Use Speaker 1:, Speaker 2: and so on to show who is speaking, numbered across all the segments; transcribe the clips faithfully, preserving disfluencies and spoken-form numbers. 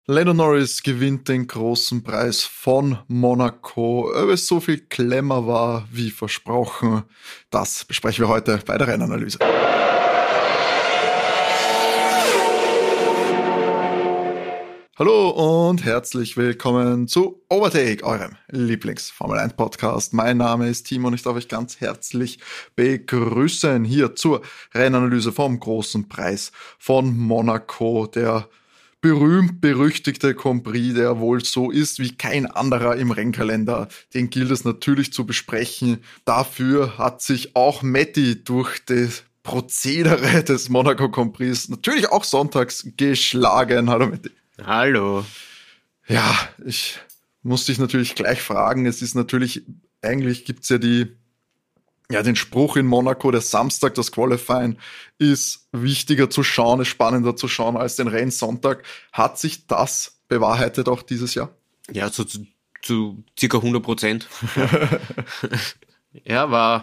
Speaker 1: Lando Norris gewinnt den großen Preis von Monaco, ob es so viel Glamour war wie versprochen. Das besprechen wir heute bei der Rennanalyse. Hallo und herzlich willkommen zu Overtake, eurem Lieblings-Formel eins Podcast. Mein Name ist Timo und ich darf euch ganz herzlich begrüßen hier zur Rennanalyse vom großen Preis von Monaco, der berühmt-berüchtigte Grand Prix, der wohl so ist wie kein anderer im Rennkalender. Den gilt es natürlich zu besprechen. Dafür hat sich auch Matti durch das Prozedere des Monaco Grand Prix natürlich auch sonntags geschlagen. Hallo Matti.
Speaker 2: Hallo.
Speaker 1: Ja, ich muss dich natürlich gleich fragen. Es ist natürlich, eigentlich gibt's ja die Ja, den Spruch in Monaco, der Samstag, das Qualifying, ist wichtiger zu schauen, ist spannender zu schauen als den Rennsonntag. Hat sich das bewahrheitet auch dieses Jahr?
Speaker 2: Ja, so zu, zu circa hundert Prozent. Ja, war,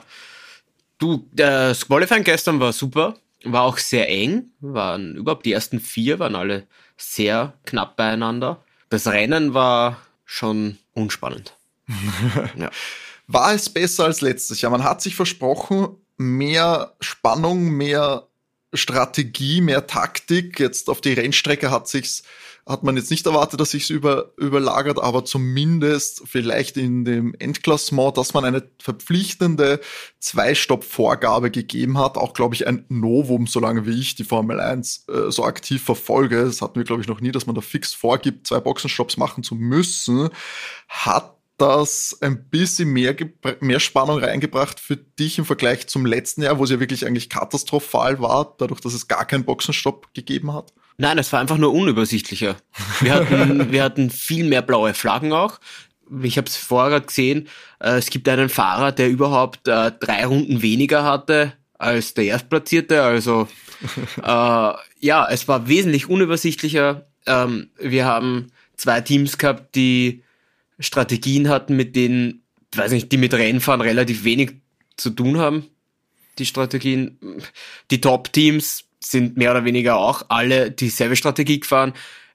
Speaker 2: du, das Qualifying gestern war super, war auch sehr eng, waren überhaupt die ersten vier, waren alle sehr knapp beieinander. Das Rennen war schon unspannend. Ja.
Speaker 1: War es besser als letztes Jahr? Man hat sich versprochen, mehr Spannung, mehr Strategie, mehr Taktik. Jetzt auf die Rennstrecke hat sich's, hat man jetzt nicht erwartet, dass sich's über, überlagert, aber zumindest vielleicht in dem Endklassement, dass man eine verpflichtende Zwei-Stopp-Vorgabe gegeben hat. Auch, glaube ich, ein Novum, solange wie ich die Formel eins äh, so aktiv verfolge. Das hatten wir, glaube ich, noch nie, dass man da fix vorgibt, zwei Boxenstopps machen zu müssen. Hat das ein bisschen mehr, gebra- mehr Spannung reingebracht für dich im Vergleich zum letzten Jahr, wo es ja wirklich eigentlich katastrophal war, dadurch, dass es gar keinen Boxenstopp gegeben hat?
Speaker 2: Nein, es war einfach nur unübersichtlicher. Wir hatten, wir hatten viel mehr blaue Flaggen auch. Ich habe es vorher gesehen, äh, es gibt einen Fahrer, der überhaupt äh, drei Runden weniger hatte als der Erstplatzierte. Also äh, ja, es war wesentlich unübersichtlicher. Ähm, wir haben zwei Teams gehabt, die Strategien hatten, mit denen, weiß nicht, die mit Rennfahren relativ wenig zu tun haben. Die Strategien, die Top-Teams sind mehr oder weniger auch alle dieselbe Strategie gefahren.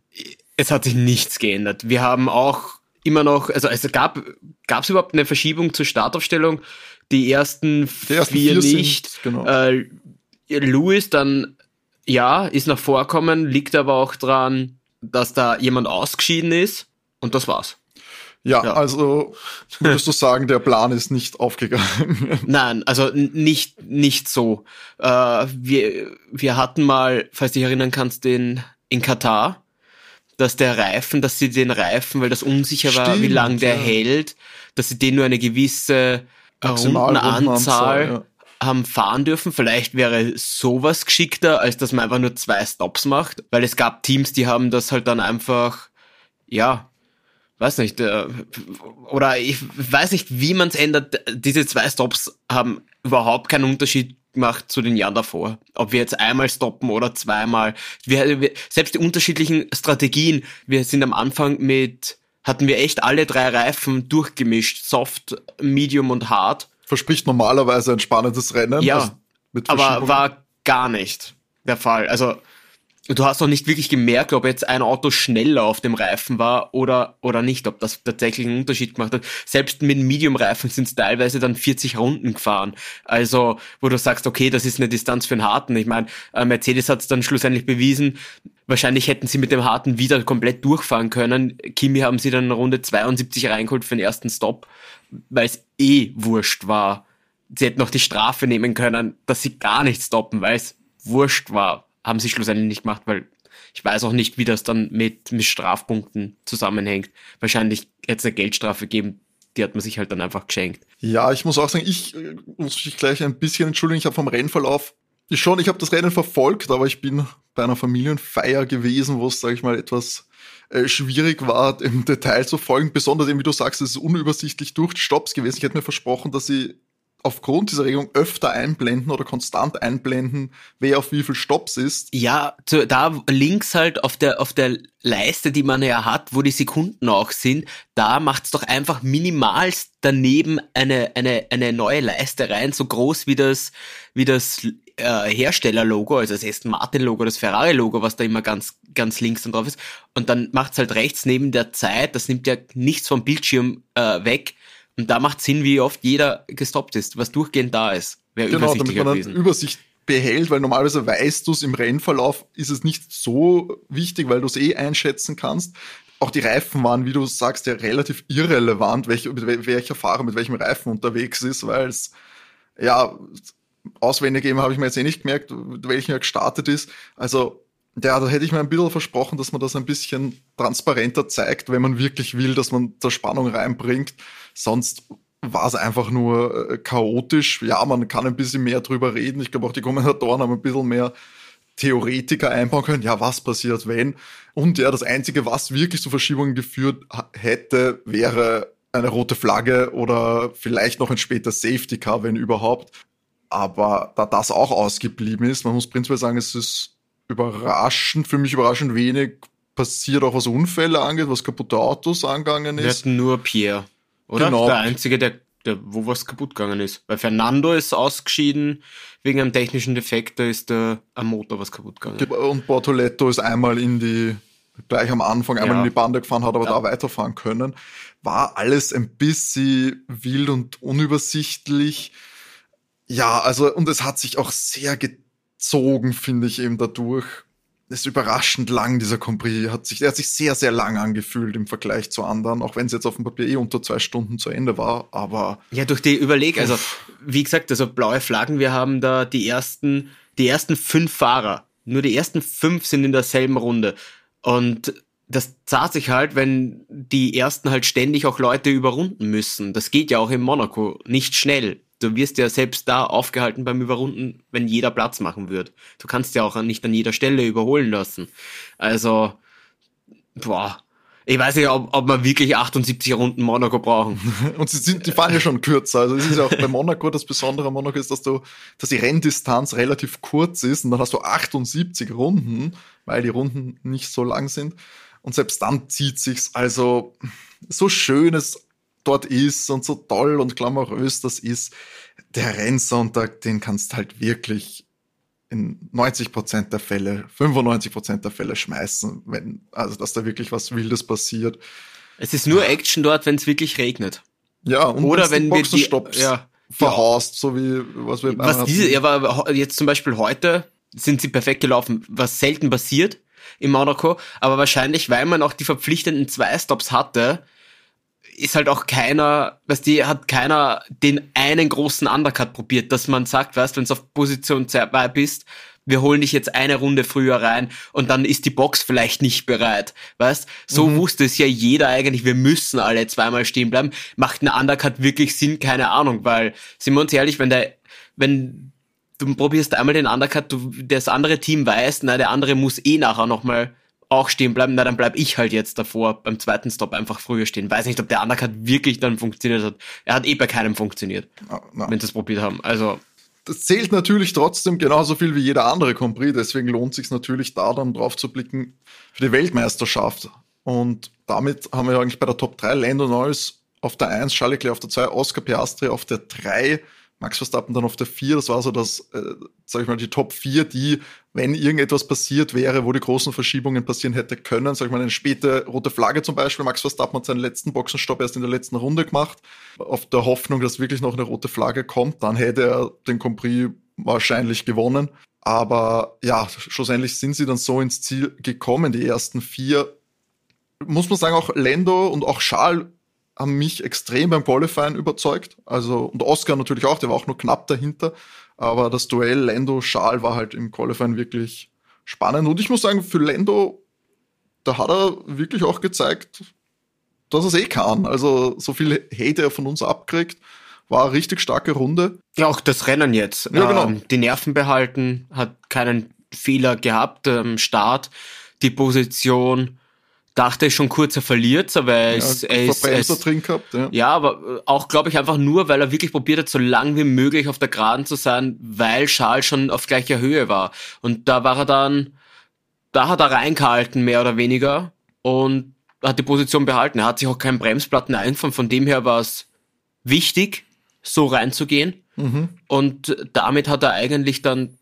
Speaker 2: Es hat sich nichts geändert. Wir haben auch immer noch, also es gab, gab es überhaupt eine Verschiebung zur Startaufstellung? Die ersten,
Speaker 1: Die ersten
Speaker 2: vier,
Speaker 1: vier
Speaker 2: nicht.
Speaker 1: Sind, genau.
Speaker 2: Äh, Lewis dann, ja, ist noch vorkommen, liegt aber auch dran, dass da jemand ausgeschieden ist und das war's.
Speaker 1: Ja,
Speaker 2: Ja,
Speaker 1: also würdest du sagen, der Plan ist nicht aufgegangen?
Speaker 2: Nein, also n- nicht nicht so. Äh, wir wir hatten mal, falls du dich erinnern kannst, den in Katar, dass der Reifen, dass sie den Reifen, weil das unsicher war, wie
Speaker 1: Stimmt,
Speaker 2: lang der
Speaker 1: ja.
Speaker 2: hält, dass sie den nur eine gewisse
Speaker 1: Maximal-
Speaker 2: Rundenanzahl
Speaker 1: Rundenanzahl, ja.
Speaker 2: haben fahren dürfen. Vielleicht wäre sowas geschickter, als dass man einfach nur zwei Stops macht, weil es gab Teams, die haben das halt dann einfach, ja, weiß nicht, äh, oder ich weiß nicht, wie man es ändert. Diese zwei Stops haben überhaupt keinen Unterschied gemacht zu den Jahren davor. Ob wir jetzt einmal stoppen oder zweimal. Wir, wir, selbst die unterschiedlichen Strategien, wir sind am Anfang mit, hatten wir echt alle drei Reifen durchgemischt. Soft, Medium und Hard.
Speaker 1: Verspricht normalerweise ein spannendes Rennen.
Speaker 2: Ja,
Speaker 1: also mit
Speaker 2: aber
Speaker 1: Verschiebungen.
Speaker 2: war gar nicht der Fall. Also du hast noch nicht wirklich gemerkt, ob jetzt ein Auto schneller auf dem Reifen war oder oder nicht, ob das tatsächlich einen Unterschied gemacht hat. Selbst mit Medium-Reifen sind es teilweise dann vierzig Runden gefahren. Also, wo du sagst, okay, das ist eine Distanz für einen Harten. Ich meine, Mercedes hat es dann schlussendlich bewiesen. Wahrscheinlich hätten sie mit dem Harten wieder komplett durchfahren können. Kimi haben sie dann in Runde zweiundsiebzig reingeholt für den ersten Stopp, weil es eh wurscht war. Sie hätten noch die Strafe nehmen können, dass sie gar nicht stoppen, weil es wurscht war. Haben sie schlussendlich nicht gemacht, weil ich weiß auch nicht, wie das dann mit, mit Strafpunkten zusammenhängt. Wahrscheinlich hätte es eine Geldstrafe gegeben, die hat man sich halt dann einfach geschenkt.
Speaker 1: Ja, ich muss auch sagen, ich äh, muss mich gleich ein bisschen entschuldigen. Ich habe vom Rennverlauf schon, ich habe das Rennen verfolgt, aber ich bin bei einer Familienfeier gewesen, wo es, sage ich mal, etwas äh, schwierig war, im Detail zu folgen. Besonders eben, wie du sagst, es ist unübersichtlich durch die Stopps gewesen. Ich hätte mir versprochen, dass sie aufgrund dieser Regelung öfter einblenden oder konstant einblenden, wer auf wie viel Stopps ist.
Speaker 2: Ja, zu, da links halt auf der auf der Leiste, die man ja hat, wo die Sekunden auch sind, da macht's doch einfach minimalst daneben eine eine eine neue Leiste rein, so groß wie das wie das äh, Herstellerlogo, also das Aston Martin-Logo, das Ferrari-Logo, was da immer ganz, ganz links dann drauf ist. Und dann macht's halt rechts neben der Zeit, das nimmt ja nichts vom Bildschirm äh, weg. Und da macht Sinn, wie oft jeder gestoppt ist, was durchgehend da ist. Wäre
Speaker 1: genau, damit man
Speaker 2: gewesen.
Speaker 1: dann Übersicht behält, weil normalerweise weißt du es im Rennverlauf, ist es nicht so wichtig, weil du es eh einschätzen kannst. Auch die Reifen waren, wie du sagst, ja relativ irrelevant, welch, mit welcher Fahrer mit welchem Reifen unterwegs ist, weil es, ja, auswendig eben habe ich mir jetzt eh nicht gemerkt, welcher gestartet ist. Also, ja, da hätte ich mir ein bisschen versprochen, dass man das ein bisschen transparenter zeigt, wenn man wirklich will, dass man da Spannung reinbringt. Sonst war es einfach nur äh, chaotisch. Ja, man kann ein bisschen mehr drüber reden. Ich glaube, auch die Kommentatoren haben ein bisschen mehr Theoretiker einbauen können. Ja, was passiert, wenn? Und ja, das Einzige, was wirklich zu Verschiebungen geführt hätte, wäre eine rote Flagge oder vielleicht noch ein später Safety Car, wenn überhaupt. Aber da das auch ausgeblieben ist, man muss prinzipiell sagen, es ist überraschend, für mich überraschend wenig passiert, auch was Unfälle angeht, was kaputte Autos angegangen ist.
Speaker 2: Wir hatten nur Pierre, oder?
Speaker 1: Genau.
Speaker 2: Der Einzige, der, der, wo was kaputt gegangen ist. Weil Fernando ist ausgeschieden, wegen einem technischen Defekt, da ist der, am Motor was kaputt gegangen.
Speaker 1: Und Bortoletto ist einmal in die, gleich am Anfang einmal ja. in die Bande gefahren, hat aber ja. da weiterfahren können. War alles ein bisschen wild und unübersichtlich. Ja, also, und es hat sich auch sehr gezogen, finde ich, eben dadurch. Es ist überraschend lang, dieser Grand Prix. Hat sich, er hat sich sehr, sehr lang angefühlt im Vergleich zu anderen, auch wenn es jetzt auf dem Papier eh unter zwei Stunden zu Ende war, aber.
Speaker 2: Ja, durch die Überleg, also, wie gesagt, also blaue Flaggen, wir haben da die ersten, die ersten fünf Fahrer. Nur die ersten fünf sind in derselben Runde. Und das zahlt sich halt, wenn die ersten halt ständig auch Leute überrunden müssen. Das geht ja auch in Monaco nicht schnell. Du wirst ja selbst da aufgehalten beim Überrunden, wenn jeder Platz machen wird. Du kannst ja auch nicht an jeder Stelle überholen lassen. Also, boah, ich weiß nicht, ob, ob wir wirklich achtundsiebzig Runden Monaco brauchen.
Speaker 1: Und sie sind, die fahren ja schon kürzer. Also es ist ja auch bei Monaco, das Besondere an Monaco ist, dass du, dass die Renndistanz relativ kurz ist und dann hast du achtundsiebzig Runden, weil die Runden nicht so lang sind. Und selbst dann zieht sich's, also so schön es dort ist und so toll und glamourös das ist, der Rennsonntag, den kannst halt wirklich in neunzig Prozent der Fälle, fünfundneunzig Prozent der Fälle schmeißen, wenn, also dass da wirklich was Wildes passiert.
Speaker 2: Es ist nur Action dort, wenn es wirklich regnet.
Speaker 1: Ja, und
Speaker 2: oder wenn wir die
Speaker 1: Boxenstopps ja, verhaust, so wie was wir
Speaker 2: was diese, ja, aber jetzt zum Beispiel heute sind sie perfekt gelaufen, was selten passiert in Monaco, aber wahrscheinlich, weil man auch die verpflichtenden zwei Stops hatte, ist halt auch keiner, weißt du, hat keiner den einen großen Undercut probiert, dass man sagt, weißt, wenn du auf Position zwei bist, wir holen dich jetzt eine Runde früher rein und dann ist die Box vielleicht nicht bereit, weißt? So mhm. wusste es ja jeder eigentlich, wir müssen alle zweimal stehen bleiben. Macht ein Undercut wirklich Sinn? Keine Ahnung, weil, sind wir uns ehrlich, wenn der, wenn du probierst einmal den Undercut, du, das andere Team weiß, na, der andere muss eh nachher nochmal auch stehen bleiben, na dann bleib ich halt jetzt davor beim zweiten Stop einfach früher stehen. Weiß nicht, ob der Undercut wirklich dann funktioniert hat. Er hat eh bei keinem funktioniert, no, no. wenn sie es probiert haben. Also
Speaker 1: das zählt natürlich trotzdem genauso viel wie jeder andere Grand Prix, deswegen lohnt es sich natürlich da dann drauf zu blicken für die Weltmeisterschaft. Und damit haben wir eigentlich bei der Top drei Lando Norris auf der eins, Charles Leclerc auf der zwei, Oscar Piastri auf der drei, Max Verstappen dann auf der vier, das war so das, äh, sag ich mal, die Top vier, die, wenn irgendetwas passiert wäre, wo die großen Verschiebungen passieren hätte können, sag ich mal, eine späte rote Flagge zum Beispiel, Max Verstappen hat seinen letzten Boxenstopp erst in der letzten Runde gemacht, auf der Hoffnung, dass wirklich noch eine rote Flagge kommt, dann hätte er den Grand Prix wahrscheinlich gewonnen, aber ja, schlussendlich sind sie dann so ins Ziel gekommen, die ersten vier, muss man sagen, auch Lando und auch Charles haben mich extrem beim Qualifying überzeugt. Also, und Oscar natürlich auch, der war auch nur knapp dahinter. Aber das Duell Lando-Charles war halt im Qualifying wirklich spannend. Und ich muss sagen, für Lando, da hat er wirklich auch gezeigt, dass er es eh kann. Also, so viel Hate er von uns abkriegt, war eine richtig starke Runde.
Speaker 2: Ja, auch das Rennen jetzt.
Speaker 1: Ja, genau.
Speaker 2: Ähm, die Nerven behalten, hat keinen Fehler gehabt am Start. Die Position, dachte ich schon kurz, er verliert, aber er ist,
Speaker 1: ja,
Speaker 2: er ist, er ist
Speaker 1: drin gehabt, ja.
Speaker 2: ja, aber auch, glaube ich, einfach nur, weil er wirklich probiert hat, so lang wie möglich auf der Geraden zu sein, weil Charles schon auf gleicher Höhe war. Und da war er dann, da hat er reingehalten, mehr oder weniger, und hat die Position behalten. Er hat sich auch keinen Bremsplatten eingefahren, von dem her war es wichtig, so reinzugehen. Mhm. Und damit hat er eigentlich dann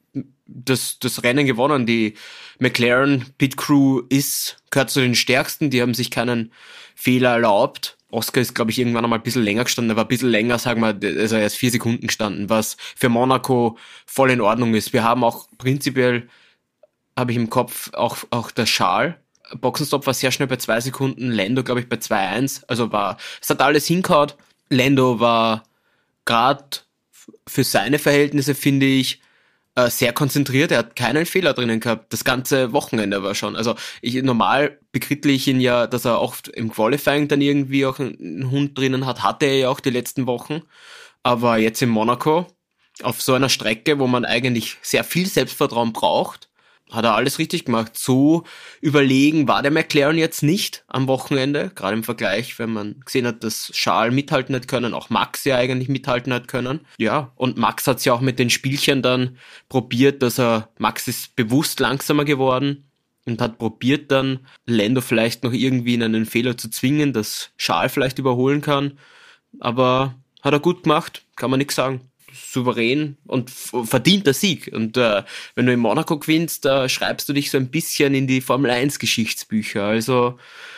Speaker 2: das, das Rennen gewonnen. Die McLaren Pit Crew ist, gehört zu den stärksten, die haben sich keinen Fehler erlaubt. Oscar ist, glaube ich, irgendwann einmal ein bisschen länger gestanden, aber ein bisschen länger, sagen wir, also er ist vier Sekunden gestanden, was für Monaco voll in Ordnung ist. Wir haben auch prinzipiell, habe ich im Kopf, auch, auch der Charles. Boxenstopp war sehr schnell bei zwei Sekunden, Lando, glaube ich, bei zwei eins. Also war, es hat alles hingehauen. Lando war gerade für seine Verhältnisse, finde ich, sehr konzentriert, er hat keinen Fehler drinnen gehabt, das ganze Wochenende war schon, also ich normal bekrittle ich ihn ja, dass er oft im Qualifying dann irgendwie auch einen Hund drinnen hat, hatte er ja auch die letzten Wochen, aber jetzt in Monaco, auf so einer Strecke, wo man eigentlich sehr viel Selbstvertrauen braucht, hat er alles richtig gemacht. So überlegen war der McLaren jetzt nicht am Wochenende, gerade im Vergleich, wenn man gesehen hat, dass Charles mithalten hat können, auch Max ja eigentlich mithalten hat können. Ja, und Max hat's ja auch mit den Spielchen dann probiert, dass er, Max ist bewusst langsamer geworden und hat probiert dann, Lando vielleicht noch irgendwie in einen Fehler zu zwingen, dass Charles vielleicht überholen kann. Aber hat er gut gemacht, kann man nichts sagen. Souverän und verdienter Sieg. Und äh, wenn du in Monaco gewinnst, da schreibst du dich so ein bisschen in die Formel eins Geschichtsbücher. Also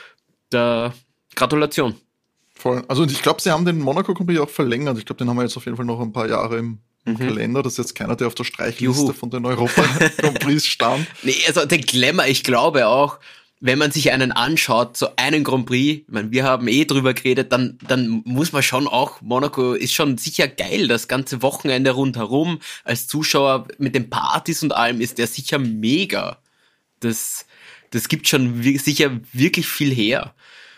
Speaker 2: da Gratulation.
Speaker 1: Voll. Also und ich glaube, sie haben den Monaco Grand Prix auch verlängert. Ich glaube, den haben wir jetzt auf jeden Fall noch ein paar Jahre im, im mhm. Kalender. Das ist jetzt keiner, der auf der Streichliste Juhu. von den Europa Grand Prix stand.
Speaker 2: Nee, also den Glamour, ich glaube auch, wenn man sich einen anschaut, so einen Grand Prix, ich meine, wir haben eh drüber geredet, dann, dann muss man schon auch, Monaco ist schon sicher geil, das ganze Wochenende rundherum, als Zuschauer mit den Partys und allem ist der sicher mega. Das, das gibt schon w- sicher wirklich viel her.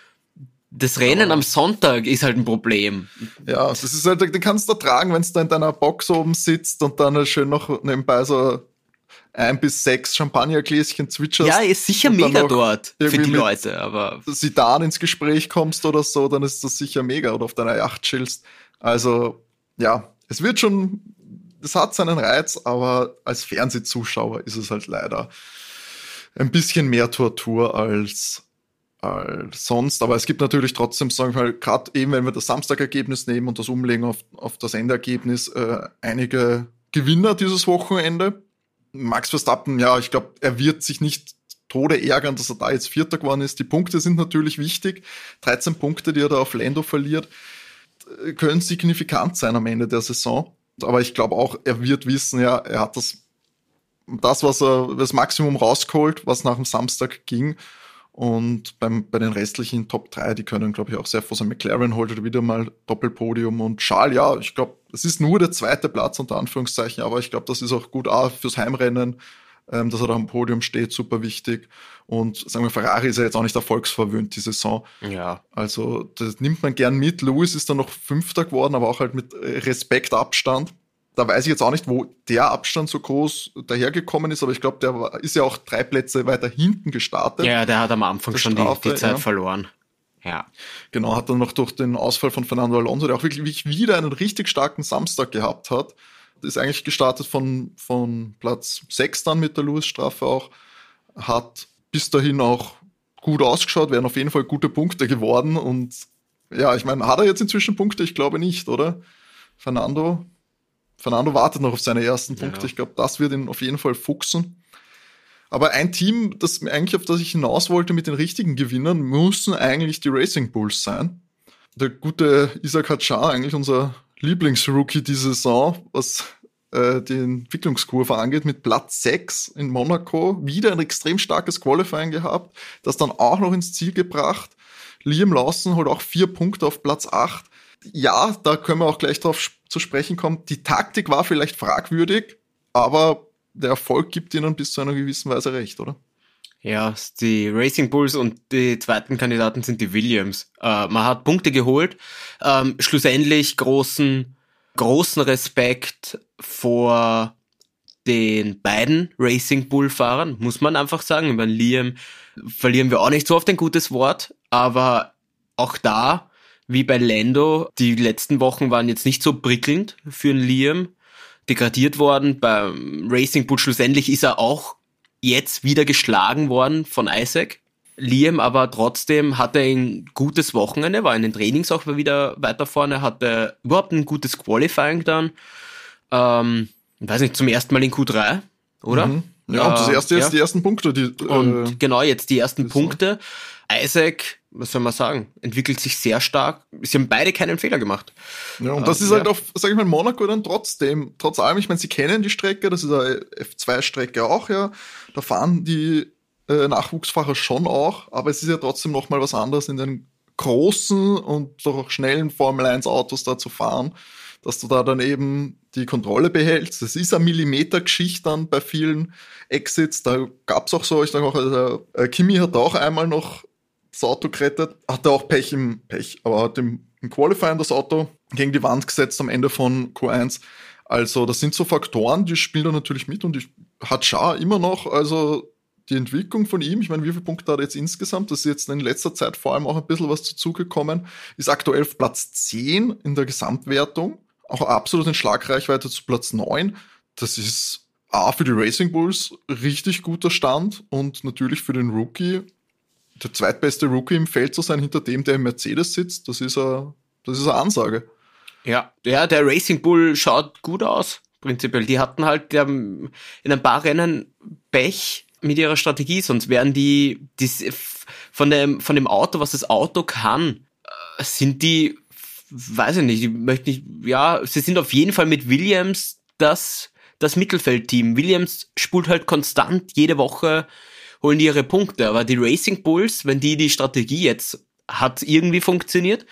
Speaker 2: Das Rennen ja. am Sonntag ist halt ein Problem.
Speaker 1: Ja, das ist halt, den kannst du tragen, wenn du da in deiner Box oben sitzt und dann schön noch nebenbei so ein bis sechs Champagnergläschen zwitscherst.
Speaker 2: Ja, ist sicher mega dort für die Leute, aber
Speaker 1: Zidane ins Gespräch kommst oder so, dann ist das sicher mega, oder auf deiner Yacht chillst. Also, ja, es wird schon, es hat seinen Reiz, aber als Fernsehzuschauer ist es halt leider ein bisschen mehr Tortur als, als sonst. Aber es gibt natürlich trotzdem, sagen wir mal, gerade eben, wenn wir das Samstagergebnis nehmen und das Umlegen auf, auf das Endergebnis, äh, einige Gewinner dieses Wochenende. Max Verstappen, ja, ich glaube, er wird sich nicht Tode ärgern, dass er da jetzt Vierter geworden ist. Die Punkte sind natürlich wichtig. dreizehn Punkte, die er da auf Lando verliert, können signifikant sein am Ende der Saison. Aber ich glaube auch, er wird wissen, ja, er hat das, das, was er, das Maximum rausgeholt, was nach dem Samstag ging. Und beim, bei den restlichen Top drei, die können, glaube ich, auch sehr froh sein. McLaren holt wieder mal Doppelpodium und Charles, ja, ich glaube, es ist nur der zweite Platz unter Anführungszeichen, aber ich glaube, das ist auch gut auch fürs Heimrennen, ähm, dass er da am Podium steht, super wichtig. Und sagen wir, Ferrari ist ja jetzt auch nicht erfolgsverwöhnt die Saison.
Speaker 2: Ja.
Speaker 1: Also das nimmt man gern mit. Lewis ist dann noch Fünfter geworden, aber auch halt mit Respektabstand. Da weiß ich jetzt auch nicht, wo der Abstand so groß dahergekommen ist, aber ich glaube, der war, ist ja auch drei Plätze weiter hinten gestartet.
Speaker 2: Ja, der hat am Anfang schon Strafe, die, die Zeit ja. verloren. Ja.
Speaker 1: Genau, hat dann noch durch den Ausfall von Fernando Alonso, der auch wirklich wieder einen richtig starken Samstag gehabt hat, ist eigentlich gestartet von, von Platz sechs dann mit der Lewis-Strafe auch, hat bis dahin auch gut ausgeschaut, wären auf jeden Fall gute Punkte geworden und ja, ich meine, hat er jetzt inzwischen Punkte? Ich glaube nicht, oder? Fernando? Fernando wartet noch auf seine ersten Punkte. Ja. Ich glaube, das wird ihn auf jeden Fall fuchsen. Aber ein Team, das eigentlich auf das ich hinaus wollte mit den richtigen Gewinnern, müssen eigentlich die Racing Bulls sein. Der gute Isaac Hadjar, eigentlich unser Lieblingsrookie diese Saison, was äh, die Entwicklungskurve angeht, mit Platz sechs in Monaco. Wieder ein extrem starkes Qualifying gehabt, das dann auch noch ins Ziel gebracht. Liam Lawson holt auch vier Punkte auf Platz acht. Ja, da können wir auch gleich drauf zu sprechen kommen. Die Taktik war vielleicht fragwürdig, aber der Erfolg gibt ihnen bis zu einer gewissen Weise recht, oder?
Speaker 2: Ja, die Racing Bulls und die zweiten Kandidaten sind die Williams. Äh, man hat Punkte geholt. Ähm, schlussendlich großen, großen Respekt vor den beiden Racing Bull-Fahrern, muss man einfach sagen. Bei Liam verlieren wir auch nicht so oft ein gutes Wort, aber auch da, wie bei Lando, die letzten Wochen waren jetzt nicht so prickelnd für den Liam, degradiert worden. Beim Racing Bull schlussendlich ist er auch jetzt wieder geschlagen worden von Isaac. Liam aber trotzdem hatte ein gutes Wochenende, war in den Trainings auch wieder weiter vorne, hatte überhaupt ein gutes Qualifying dann. Ähm, ich weiß nicht, zum ersten Mal in Q drei. oder?
Speaker 1: Mhm. Ja, und das erste
Speaker 2: äh,
Speaker 1: ist
Speaker 2: ja.
Speaker 1: die ersten Punkte. Die,
Speaker 2: Und
Speaker 1: äh,
Speaker 2: genau, jetzt die ersten
Speaker 1: das
Speaker 2: Punkte. Isaac, was soll man sagen, entwickelt sich sehr stark. Sie haben beide keinen Fehler gemacht.
Speaker 1: Ja, und das
Speaker 2: äh,
Speaker 1: ist
Speaker 2: ja.
Speaker 1: halt auf, sag ich mal, Monaco dann trotzdem, trotz allem, ich meine, sie kennen die Strecke, das ist eine F zwei Strecke auch, ja. Da fahren die äh, Nachwuchsfahrer schon auch, aber es ist ja trotzdem nochmal was anderes, in den großen und doch auch schnellen Formel eins Autos da zu fahren, dass du da dann eben die Kontrolle behältst. Das ist eine Millimeter-Geschichte dann bei vielen Exits. Da gab's auch so, ich sage auch, also, äh, Kimi hat auch einmal noch das Auto gerettet, hatte auch Pech im Pech, aber hat im, im Qualifying das Auto gegen die Wand gesetzt am Ende von Q eins. Also das sind so Faktoren, die spielen da natürlich mit und die hat Scha immer noch, also die Entwicklung von ihm, ich meine, wie viele Punkte hat er jetzt insgesamt? Das ist jetzt in letzter Zeit vor allem auch ein bisschen was dazugekommen, ist aktuell auf Platz zehn in der Gesamtwertung, auch absolut in Schlagreichweite zu Platz neun. Das ist A, für die Racing Bulls richtig guter Stand und natürlich für den Rookie, der zweitbeste Rookie im Feld zu sein, hinter dem, der im Mercedes sitzt, das ist eine, das ist eine Ansage.
Speaker 2: Ja, ja, der Racing Bull schaut gut aus, prinzipiell. Die hatten halt ähm, in ein paar Rennen Pech mit ihrer Strategie, sonst wären die, die von dem, von dem Auto, was das Auto kann, sind die, weiß ich nicht, ich möchte nicht, ja, sie sind auf jeden Fall mit Williams das, das Mittelfeldteam. Williams spult halt konstant jede Woche, holen die ihre Punkte, aber die Racing Bulls, wenn die die Strategie jetzt hat irgendwie funktioniert,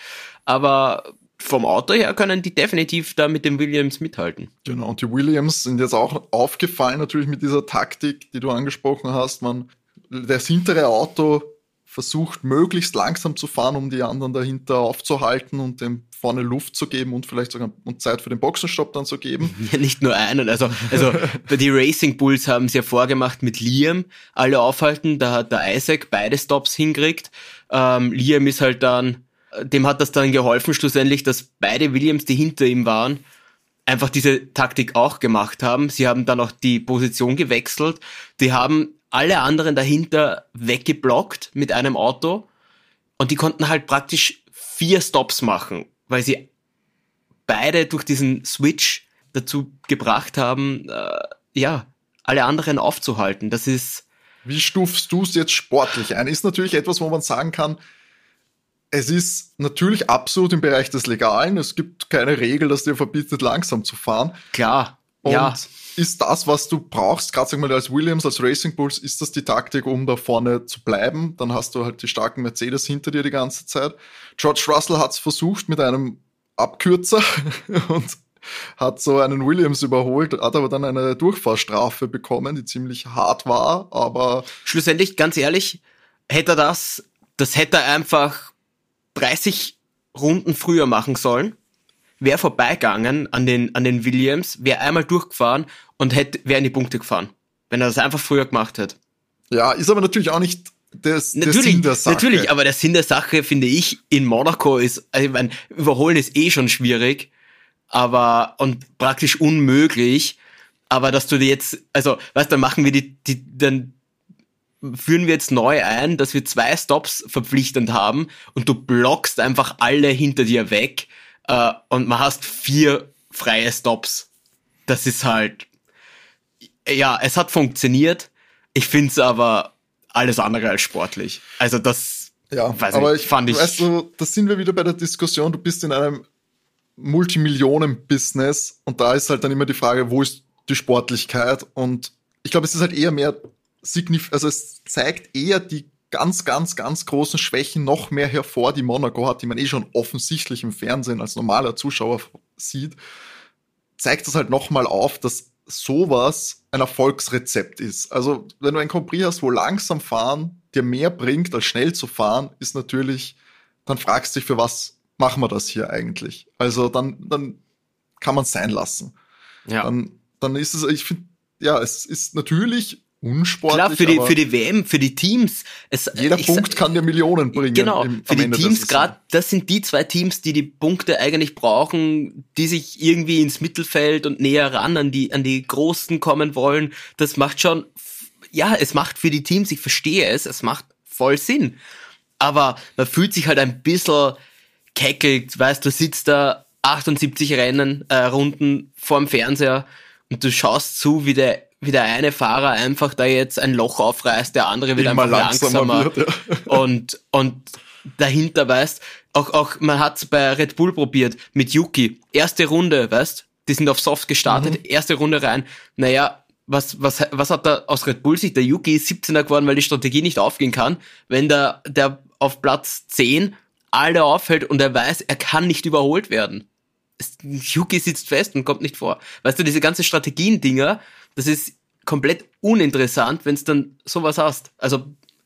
Speaker 2: aber vom Auto her können die definitiv da mit dem Williams mithalten.
Speaker 1: Genau, und die Williams sind jetzt auch aufgefallen, natürlich mit dieser Taktik, die du angesprochen hast. Man, das hintere Auto versucht, möglichst langsam zu fahren, um die anderen dahinter aufzuhalten und dem vorne Luft zu geben und vielleicht sogar und Zeit für den Boxenstopp dann zu geben.
Speaker 2: Ja, nicht nur einen. Also, also die Racing Bulls haben es ja vorgemacht mit Liam, alle aufhalten. Da hat der Isaac beide Stops hingekriegt. Ähm, Liam ist halt dann, dem hat das dann geholfen schlussendlich, dass beide Williams, die hinter ihm waren, einfach diese Taktik auch gemacht haben. Sie haben dann auch die Position gewechselt. Die haben alle anderen dahinter weggeblockt mit einem Auto und die konnten halt praktisch vier Stops machen, weil sie beide durch diesen Switch dazu gebracht haben, äh, ja, alle anderen aufzuhalten. Das ist...
Speaker 1: Wie stufst du es jetzt sportlich ein? Ist natürlich etwas, wo man sagen kann, es ist natürlich absolut im Bereich des Legalen. Es gibt keine Regel, dass dir verbietet, langsam zu fahren.
Speaker 2: Klar,
Speaker 1: und
Speaker 2: ja.
Speaker 1: Ist das, was du brauchst, gerade sag mal als Williams, als Racing Bulls, ist das die Taktik, um da vorne zu bleiben? Dann hast du halt die starken Mercedes hinter dir die ganze Zeit. George Russell hat es versucht mit einem Abkürzer und hat so einen Williams überholt, hat aber dann eine Durchfahrstrafe bekommen, die ziemlich hart war, aber...
Speaker 2: Schlussendlich, ganz ehrlich, hätte er das, das hätte er einfach dreißig Runden früher machen sollen, wäre vorbeigegangen an den, an den Williams, wäre einmal durchgefahren und hätte, wäre in die Punkte gefahren, wenn er das einfach früher gemacht hätte.
Speaker 1: Ja, ist aber natürlich auch nicht das,
Speaker 2: natürlich,
Speaker 1: der Sinn der Sache.
Speaker 2: Natürlich, aber der Sinn der Sache, finde ich, in Monaco ist, also ich meine, überholen ist eh schon schwierig, aber, und praktisch unmöglich, aber dass du dir jetzt, also, weißt du, dann machen wir die, die, dann führen wir jetzt neu ein, dass wir zwei Stops verpflichtend haben und du blockst einfach alle hinter dir weg äh, und man hast vier freie Stops. Das ist halt, ja, es hat funktioniert. Ich finde es aber alles andere als sportlich. Also das,
Speaker 1: ja,
Speaker 2: weiß
Speaker 1: aber
Speaker 2: ich,
Speaker 1: ich,
Speaker 2: fand ich...
Speaker 1: Weißt du, da sind wir wieder bei der Diskussion, du bist in einem Multimillionen-Business und da ist halt dann immer die Frage, wo ist die Sportlichkeit? Und ich glaube, es ist halt eher mehr signif- also es zeigt eher die ganz, ganz, ganz großen Schwächen noch mehr hervor, die Monaco hat, die man eh schon offensichtlich im Fernsehen als normaler Zuschauer sieht, zeigt das halt nochmal auf, dass sowas ein Erfolgsrezept ist. Also wenn du ein Grand Prix hast, wo langsam fahren dir mehr bringt, als schnell zu fahren, ist natürlich, dann fragst du dich, für was machen wir das hier eigentlich? Also dann, dann kann man es sein lassen.
Speaker 2: Ja.
Speaker 1: Dann, dann ist es, ich finde, ja, es ist natürlich unsportlich.
Speaker 2: Klar, für die, für die W M, für die Teams. Es,
Speaker 1: jeder
Speaker 2: ich,
Speaker 1: Punkt kann dir Millionen bringen.
Speaker 2: Genau,
Speaker 1: im,
Speaker 2: für
Speaker 1: am
Speaker 2: die
Speaker 1: Ende
Speaker 2: Teams gerade, das sind die zwei Teams, die die Punkte eigentlich brauchen, die sich irgendwie ins Mittelfeld und näher ran an die, an die Großen kommen wollen. Das macht schon, ja, es macht für die Teams, ich verstehe es, es macht voll Sinn. Aber man fühlt sich halt ein bisschen keckelt, weißt du, sitzt da achtundsiebzig Rennen, äh, Runden vorm Fernseher und du schaust zu, wie der wie der eine Fahrer einfach da jetzt ein Loch aufreißt, der andere wird
Speaker 1: Immer
Speaker 2: einfach langsamer.
Speaker 1: langsamer wird, ja.
Speaker 2: Und, und dahinter, weißt, auch, auch, man hat's bei Red Bull probiert, mit Yuki. Erste Runde, weißt, die sind auf Soft gestartet, mhm. erste Runde rein. Naja, was, was, was hat da aus Red Bull Sicht? Der Yuki ist siebzehnter geworden, weil die Strategie nicht aufgehen kann. Wenn der, der auf Platz zehn alle aufhält und er weiß, er kann nicht überholt werden. Es, Yuki sitzt fest und kommt nicht vor. Weißt du, diese ganzen Strategien-Dinger, das ist komplett uninteressant, wenn es dann sowas hast. Also,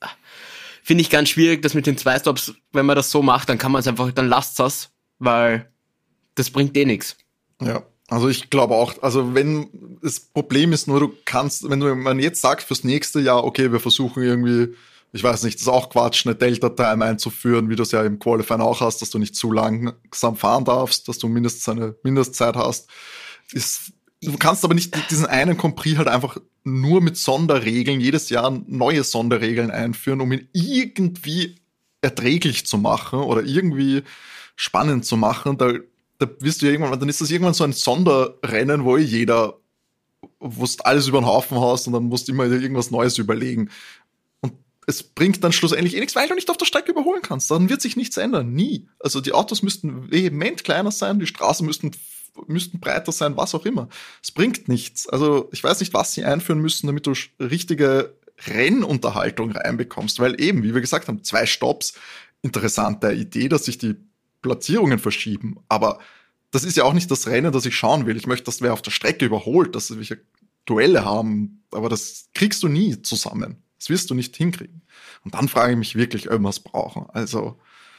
Speaker 2: finde ich ganz schwierig, das mit den zwei Stops, wenn man das so macht, dann kann man es einfach, dann lasst es, weil das bringt eh nichts.
Speaker 1: Ja, also ich glaube auch, also wenn, das Problem ist nur, du kannst, wenn du man jetzt sagst fürs nächste Jahr, okay, wir versuchen irgendwie, ich weiß nicht, das ist auch Quatsch, eine Delta-Time einzuführen, wie du es ja im Qualifying auch hast, dass du nicht zu langsam fahren darfst, dass du mindestens eine Mindestzeit hast, ist, du kannst aber nicht diesen einen Grand Prix halt einfach nur mit Sonderregeln jedes Jahr neue Sonderregeln einführen, um ihn irgendwie erträglich zu machen oder irgendwie spannend zu machen. Da, da wirst du ja irgendwann, dann ist das irgendwann so ein Sonderrennen, wo jeder, wo du alles über den Haufen haust und dann musst du immer irgendwas Neues überlegen. Und es bringt dann schlussendlich eh nichts, weil du nicht auf der Strecke überholen kannst. Dann wird sich nichts ändern. Nie. Also die Autos müssten vehement kleiner sein, die Straßen müssten müssten breiter sein, was auch immer. Es bringt nichts. Also ich weiß nicht, was sie einführen müssen, damit du richtige Rennunterhaltung reinbekommst, weil eben, wie wir gesagt haben, zwei Stops, interessante Idee, dass sich die Platzierungen verschieben, aber das ist ja auch nicht das Rennen, das ich schauen will. Ich möchte, dass wer auf der Strecke überholt, dass wir welche Duelle haben, aber das kriegst du nie zusammen. Das wirst du nicht hinkriegen. Und dann frage ich mich wirklich, ob wir es brauchen. Also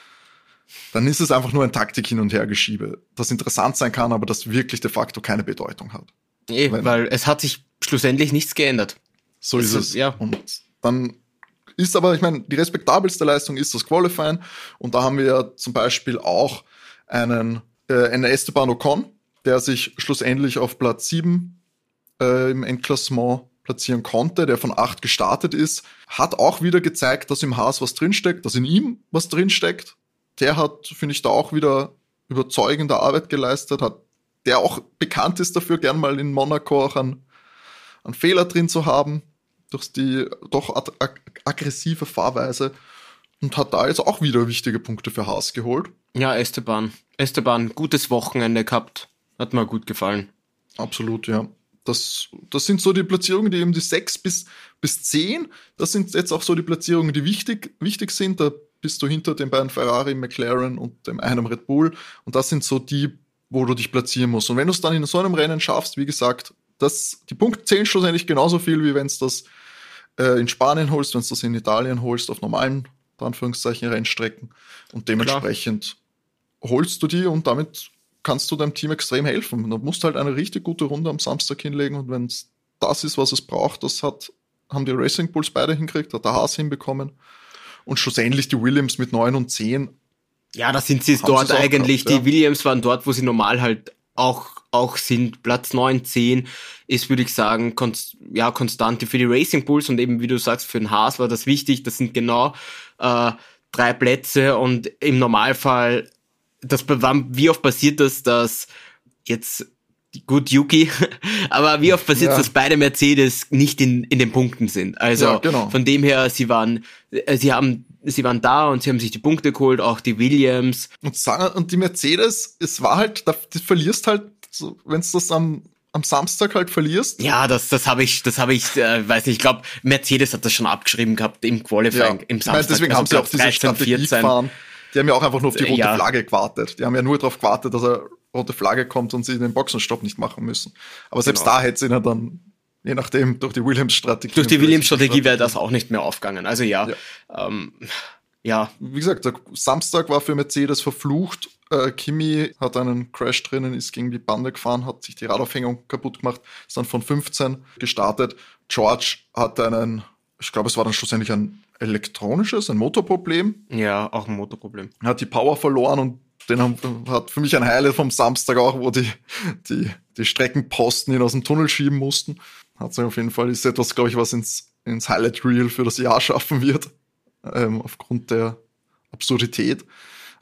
Speaker 1: dann ist es einfach nur ein Taktik hin und her Geschiebe, das interessant sein kann, aber das wirklich de facto keine Bedeutung hat.
Speaker 2: Nee, Wenn, weil es hat sich schlussendlich nichts geändert.
Speaker 1: So ist es. Ja. Und dann ist aber, ich meine, die respektabelste Leistung ist das Qualifying und da haben wir ja zum Beispiel auch einen, äh, einen Esteban Ocon, der sich schlussendlich auf Platz sieben äh, im Endklassement platzieren konnte, der von acht gestartet ist, hat auch wieder gezeigt, dass im Haas was drinsteckt, dass in ihm was drinsteckt. Der hat, finde ich, da auch wieder überzeugende Arbeit geleistet, hat, der auch bekannt ist dafür, gern mal in Monaco auch einen, einen Fehler drin zu haben, durch die doch ag- ag- aggressive Fahrweise und hat da jetzt auch wieder wichtige Punkte für Haas geholt.
Speaker 2: Ja, Esteban. Esteban, gutes Wochenende gehabt. Hat mir gut gefallen.
Speaker 1: Absolut, ja. Das, das sind so die Platzierungen, die eben die sechs bis, bis zehn, das sind jetzt auch so die Platzierungen, die wichtig, wichtig sind. Da bist du hinter den beiden Ferrari, McLaren und dem einen Red Bull. Und das sind so die, wo du dich platzieren musst. Und wenn du es dann in so einem Rennen schaffst, wie gesagt, das, die Punkte zählen schlussendlich genauso viel, wie wenn du das äh, in Spanien holst, wenn du das in Italien holst, auf normalen, Anführungszeichen, Rennstrecken. Und dementsprechend Klar. holst du die und damit kannst du deinem Team extrem helfen. Du musst halt eine richtig gute Runde am Samstag hinlegen und wenn es das ist, was es braucht, das hat, haben die Racing Bulls beide hingekriegt, hat der Haas hinbekommen. Und schlussendlich die Williams mit neun und zehn.
Speaker 2: Ja, da sind sie dort eigentlich. Gehabt, die ja. Williams waren dort, wo sie normal halt auch, auch sind. Platz neun, zehn ist, würde ich sagen, konst, ja, konstante für die Racing Bulls und eben, wie du sagst, für den Haas war das wichtig. Das sind genau äh, drei Plätze und im Normalfall, das wie oft passiert das, dass jetzt gut, Yuki, aber wie oft passiert es, ja. dass beide Mercedes nicht in, in den Punkten sind? Also ja, genau. Von dem her, sie waren, sie haben, sie waren da und sie haben sich die Punkte geholt, auch die Williams.
Speaker 1: Und, und die Mercedes, es war halt, du verlierst halt, so, wenn du das am, am Samstag halt verlierst.
Speaker 2: Ja, das, das habe ich, das habe ich, äh, weiß nicht, ich glaube, Mercedes hat das schon abgeschrieben gehabt im Qualifying,
Speaker 1: ja.
Speaker 2: im Samstag.
Speaker 1: Ich meine, deswegen also, haben sie auch diese Strategie gefahren. Die haben ja auch einfach nur auf die rote ja. Flagge gewartet. Die haben ja nur darauf gewartet, dass er rote Flagge kommt und sie den Boxenstopp nicht machen müssen. Aber selbst genau. da hätte sie dann, je nachdem, durch die Williams-Strategie.
Speaker 2: Durch die Williams-Strategie wäre das auch nicht mehr aufgegangen. Also ja, ja. Ähm, ja.
Speaker 1: Wie gesagt, der Samstag war für Mercedes verflucht. Äh, Kimi hat einen Crash drinnen, ist gegen die Bande gefahren, hat sich die Radaufhängung kaputt gemacht, ist dann von fünfzehn gestartet. George hat einen, ich glaube, es war dann schlussendlich ein elektronisches, ein Motorproblem.
Speaker 2: Ja, auch ein Motorproblem.
Speaker 1: Hat die Power verloren und den haben, hat für mich ein Highlight vom Samstag auch, wo die, die, die Streckenposten ihn aus dem Tunnel schieben mussten. Hat sich auf jeden Fall, ist etwas, glaube ich, was ins, ins Highlight Reel für das Jahr schaffen wird. Ähm, aufgrund der Absurdität.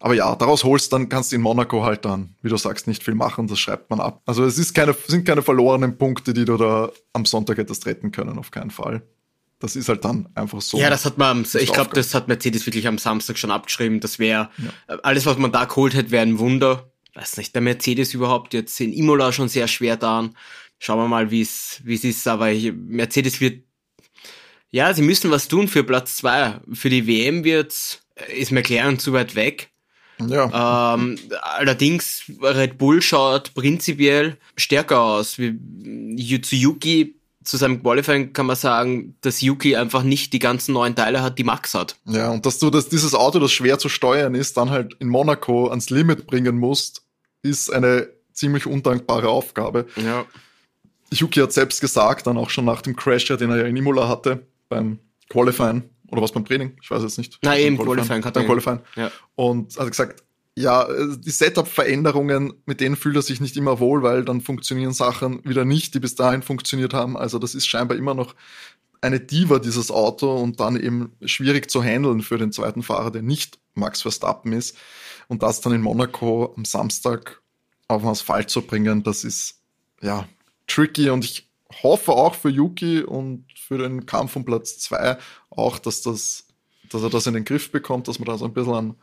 Speaker 1: Aber ja, daraus holst dann, kannst du in Monaco halt dann, wie du sagst, nicht viel machen, das schreibt man ab. Also es ist keine, sind keine verlorenen Punkte, die du da am Sonntag hättest retten können, auf keinen Fall. Das ist halt dann einfach so.
Speaker 2: Ja, das hat man, ich glaube, das hat Mercedes wirklich am Samstag schon abgeschrieben. Das wäre, ja. alles, was man da geholt hätte, wäre ein Wunder. Weiß nicht, der Mercedes überhaupt jetzt in Imola schon sehr schwer da. Schauen wir mal, wie es wie es ist. Aber hier, Mercedes wird, ja, sie müssen was tun für Platz zwei. Für die W M wird, ist McLaren zu weit weg.
Speaker 1: Ja.
Speaker 2: Ähm, allerdings, Red Bull schaut prinzipiell stärker aus. Wie, zu Yuki, zu seinem Qualifying kann man sagen, dass Yuki einfach nicht die ganzen neuen Teile hat, die Max hat.
Speaker 1: Ja, und dass du das, dieses Auto, das schwer zu steuern ist, dann halt in Monaco ans Limit bringen musst, ist eine ziemlich undankbare Aufgabe.
Speaker 2: Ja.
Speaker 1: Yuki hat selbst gesagt, dann auch schon nach dem Crash, den er ja in Imola hatte, beim Qualifying, oder was beim Training, ich weiß jetzt nicht.
Speaker 2: Nein, eben Qualifying.
Speaker 1: Hat er Qualifying.
Speaker 2: Ja.
Speaker 1: Und hat gesagt, ja, die Setup-Veränderungen, mit denen fühlt er sich nicht immer wohl, weil dann funktionieren Sachen wieder nicht, die bis dahin funktioniert haben. Also das ist scheinbar immer noch eine Diva, dieses Auto, und dann eben schwierig zu handeln für den zweiten Fahrer, der nicht Max Verstappen ist. Und das dann in Monaco am Samstag auf den Asphalt zu bringen, das ist, ja, tricky. Und ich hoffe auch für Yuki und für den Kampf um Platz zwei auch, dass das, dass er das in den Griff bekommt, dass wir da so ein bisschen an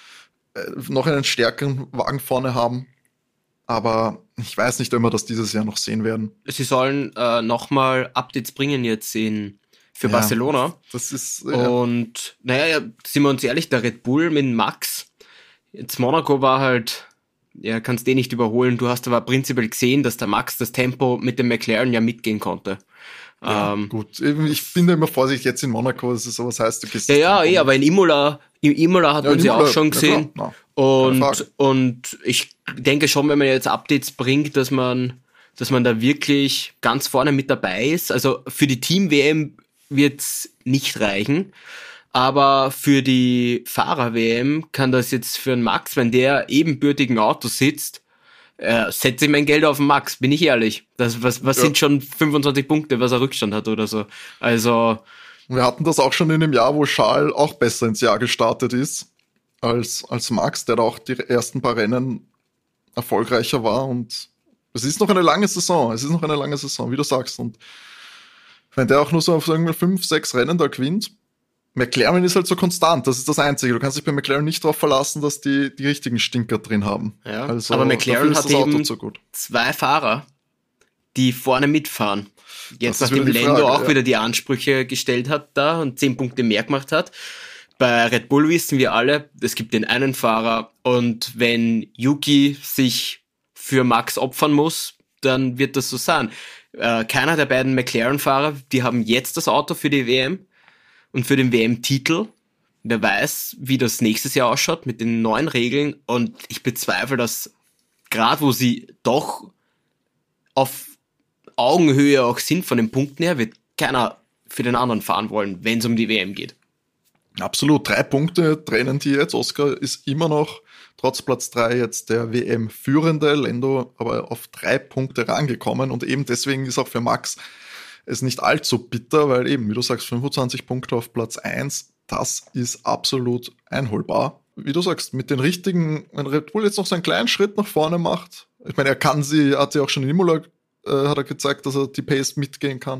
Speaker 1: noch einen stärkeren Wagen vorne haben. Aber ich weiß nicht, ob wir das dieses Jahr noch sehen werden.
Speaker 2: Sie sollen äh, nochmal Updates bringen jetzt in für
Speaker 1: ja,
Speaker 2: Barcelona.
Speaker 1: Das ist, ja.
Speaker 2: Und naja, sind wir uns ehrlich, der Red Bull mit Max, jetzt Monaco war halt, ja, kannst den nicht überholen. Du hast aber prinzipiell gesehen, dass der Max das Tempo mit dem McLaren ja mitgehen konnte.
Speaker 1: Ja,
Speaker 2: ähm,
Speaker 1: gut, ich bin da immer vorsichtig jetzt in Monaco, das ist sowas heißt, du gehst.
Speaker 2: Ja, ja, eh, aber in Imola, in Imola hat
Speaker 1: ja,
Speaker 2: man sie
Speaker 1: Imola,
Speaker 2: auch schon gesehen.
Speaker 1: Ja,
Speaker 2: und, und ich denke schon, wenn man jetzt Updates bringt, dass man, dass man da wirklich ganz vorne mit dabei ist. Also für die Team-W M wird's nicht reichen. Aber für die Fahrer-W M kann das jetzt für einen Max, wenn der ebenbürtigen Auto sitzt, äh, setze ich mein Geld auf den Max, bin ich ehrlich. Das, was was ja. sind schon fünfundzwanzig Punkte, was er Rückstand hat oder so. Also
Speaker 1: wir hatten das auch schon in dem Jahr, wo Charles auch besser ins Jahr gestartet ist als, als Max, der da auch die ersten paar Rennen erfolgreicher war. Und es ist noch eine lange Saison, es ist noch eine lange Saison, wie du sagst. Und wenn der auch nur so auf irgendwie fünf, sechs Rennen da gewinnt, McLaren ist halt so konstant, das ist das Einzige. Du kannst dich bei McLaren nicht darauf verlassen, dass die die richtigen Stinker drin haben.
Speaker 2: Ja,
Speaker 1: also,
Speaker 2: aber McLaren hat eben
Speaker 1: so gut.
Speaker 2: zwei Fahrer, die vorne mitfahren. Jetzt, nachdem Lando
Speaker 1: Frage,
Speaker 2: auch
Speaker 1: ja.
Speaker 2: wieder die Ansprüche gestellt hat da und zehn Punkte mehr gemacht hat. Bei Red Bull wissen wir alle, es gibt den einen Fahrer, und wenn Yuki sich für Max opfern muss, dann wird das so sein. Äh, keiner der beiden McLaren-Fahrer, die haben jetzt das Auto für die W M. Und für den W M-Titel, wer weiß, wie das nächstes Jahr ausschaut mit den neuen Regeln. Und ich bezweifle, dass gerade wo sie doch auf Augenhöhe auch sind von den Punkten her, wird keiner für den anderen fahren wollen, wenn es um die W M geht.
Speaker 1: Absolut, drei Punkte trennen die jetzt. Oscar ist immer noch trotz Platz drei jetzt der W M-Führende, Lando aber auf drei Punkte rangekommen. Und eben deswegen ist auch für Max ist nicht allzu bitter, weil eben, wie du sagst, fünfundzwanzig Punkte auf Platz eins, das ist absolut einholbar. Wie du sagst, mit den richtigen, wenn Red Bull jetzt noch so einen kleinen Schritt nach vorne macht, ich meine, er kann sie, hat sie auch schon in Imola, äh, hat er gezeigt, dass er die Pace mitgehen kann.